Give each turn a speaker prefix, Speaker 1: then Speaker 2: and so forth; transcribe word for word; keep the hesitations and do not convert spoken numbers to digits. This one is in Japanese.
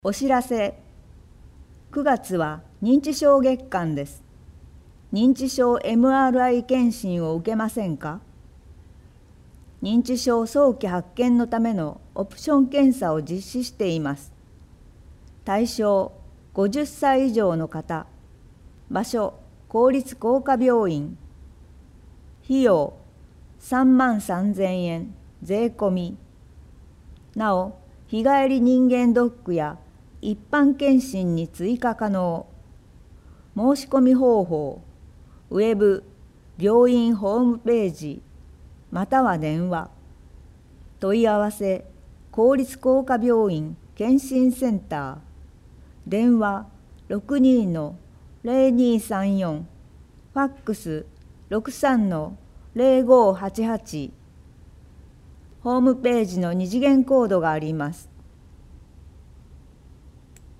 Speaker 1: お知らせ。くがつは認知症月間です。認知症 エムアールアイ 検診を受けませんか？認知症早期発見のためのオプション検査を実施しています。対象ごじゅっさい以上の方。場所公立工科病院。費用さんまんさんぜんえん税込み。なお、日帰り人間ドックや一般検診に追加可能。申し込み方法、ウェブ、病院ホームページ、または電話。問い合わせ、公立工科病院検診センター。電話 ろくに の ゼロにさんよん、ファックス ろくさん の ゼロごはちはち。ホームページの二次元コードがあります。